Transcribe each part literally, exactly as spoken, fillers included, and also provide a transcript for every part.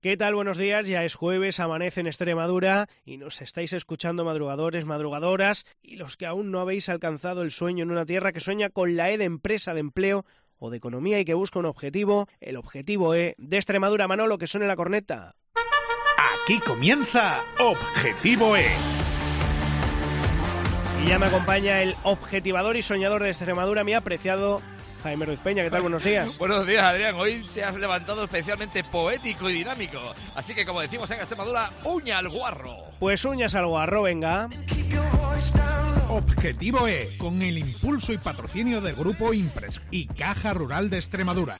¿Qué tal? Buenos días, ya es jueves, amanece en Extremadura y nos estáis escuchando madrugadores, madrugadoras y los que aún no habéis alcanzado el sueño en una tierra que sueña con la E de empresa, de empleo o de economía y que busca un objetivo, el objetivo E de Extremadura. Manolo, que suene la corneta. Aquí comienza Objetivo E. Y ya me acompaña el objetivador y soñador de Extremadura, mi apreciado Jaime Ruiz Peña. ¿Qué tal? Buenos días. Buenos días, Adrián. Hoy te has levantado especialmente poético y dinámico. Así que, como decimos en Extremadura, uña al guarro. Pues uñas al guarro, venga. Objetivo E, con el impulso y patrocinio del Grupo Impress y Caja Rural de Extremadura.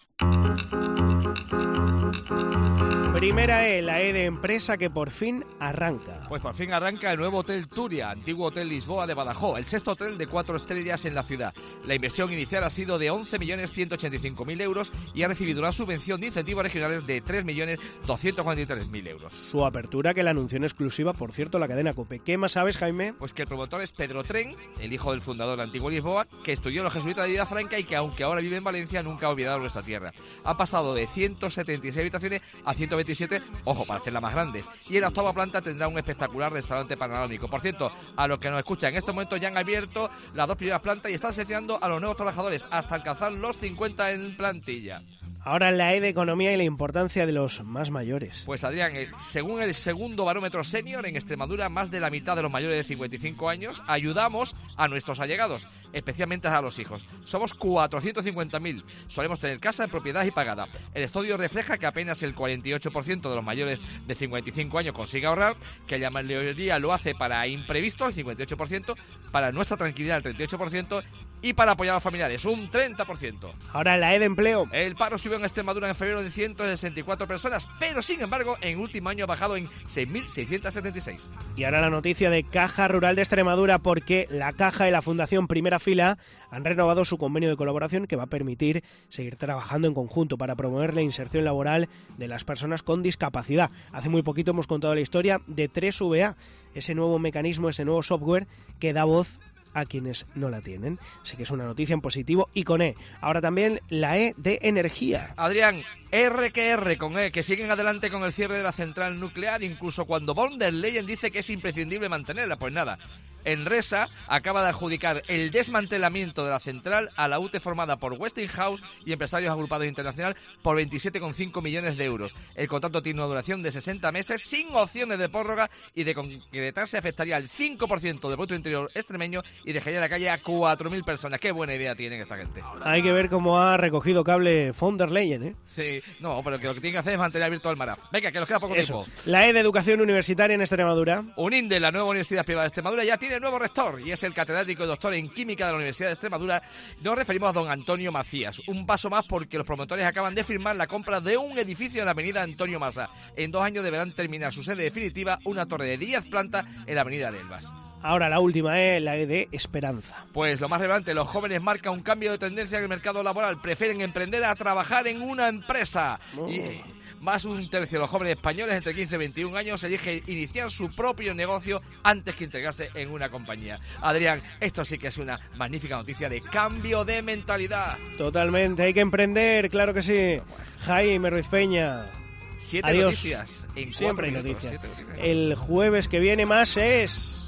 Primera E, la E de empresa que por fin arranca. Pues por fin arranca el nuevo Hotel Turia, antiguo Hotel Lisboa de Badajoz, el sexto hotel de cuatro estrellas en la ciudad. La inversión inicial ha sido de once millones ciento ochenta y cinco mil euros y ha recibido una subvención de incentivos regionales de tres millones doscientos cuarenta y tres mil euros. Su apertura, que la anunció en exclusiva, por cierto, la cadena COPE. ¿Qué más sabes, Jaime? Pues que el promotor es Pedro Tren, el hijo del fundador de Antiguo Lisboa, que estudió en los jesuitas de Vilafranca y que, aunque ahora vive en Valencia, nunca ha olvidado nuestra tierra. Ha pasado de ciento setenta y seis habitaciones a ciento veintisiete, ojo, para hacerlas más grandes. Y en la octava planta tendrá un espectacular restaurante panorámico. Por cierto, a los que nos escuchan en estos momentos ya han abierto las dos primeras plantas y están seleccionando a los nuevos trabajadores hasta alcanzar los cincuenta en plantilla. Ahora la E de economía y la importancia de los más mayores. Pues Adrián, según el segundo barómetro senior, en Extremadura más de la mitad de los mayores de cincuenta y cinco años ayudamos a nuestros allegados, especialmente a los hijos. Somos cuatrocientos cincuenta mil. Solemos tener casa en propiedad y pagada. El estudio refleja que apenas el cuarenta y ocho por ciento de los mayores de cincuenta y cinco años consigue ahorrar, que la mayoría lo hace para imprevisto, el cincuenta y ocho por ciento, para nuestra tranquilidad, el treinta y ocho por ciento, y para apoyar a los familiares, un treinta por ciento. Ahora la E de empleo. El paro subió en Extremadura en febrero de ciento sesenta y cuatro personas, pero sin embargo en último año ha bajado en seis mil seiscientos setenta y seis. Y ahora la noticia de Caja Rural de Extremadura, porque la Caja y la Fundación Primera Fila han renovado su convenio de colaboración que va a permitir seguir trabajando en conjunto para promover la inserción laboral de las personas con discapacidad. Hace muy poquito hemos contado la historia de tres V A, ese nuevo mecanismo, ese nuevo software que da voz a quienes no la tienen. Así que es una noticia en positivo y con E. Ahora también la E de energía. Adrián, R que R con E, que siguen adelante con el cierre de la central nuclear, incluso cuando von der Leyen dice que es imprescindible mantenerla. Pues nada, Enresa acaba de adjudicar el desmantelamiento de la central a la U T E formada por Westinghouse y empresarios agrupados internacional por veintisiete coma cinco millones de euros. El contrato tiene una duración de sesenta meses sin opciones de prórroga y de concretarse afectaría al cinco por ciento del Producto Interior extremeño y dejaría en la calle a cuatro mil personas. Qué buena idea tienen esta gente. Hay que ver cómo ha recogido cable von der Leyen, ¿eh? Sí, no, pero que lo que tiene que hacer es mantener abierto el Maraf. Venga, que nos queda poco Eso. tiempo. La E de educación universitaria en Extremadura. UNINDE, la nueva universidad privada de Extremadura, ya tiene nuevo rector y es el catedrático y doctor en química de la Universidad de Extremadura. Nos referimos a don Antonio Macías. Un paso más porque los promotores acaban de firmar la compra de un edificio en la avenida Antonio Masa. En dos años deberán terminar su sede definitiva, una torre de diez plantas en la avenida de Elvas. Ahora la última E, la E de esperanza. Pues lo más relevante, los jóvenes marcan un cambio de tendencia en el mercado laboral. Prefieren emprender a trabajar en una empresa. Oh. Y más un tercio de los jóvenes españoles entre quince y veintiún años eligen iniciar su propio negocio antes que integrarse en una compañía. Adrián, esto sí que es una magnífica noticia de cambio de mentalidad. Totalmente, hay que emprender, claro que sí. Jaime Ruiz Peña. Siete Adiós. noticias en Siempre hay minutos, noticias. noticias. El jueves que viene más es...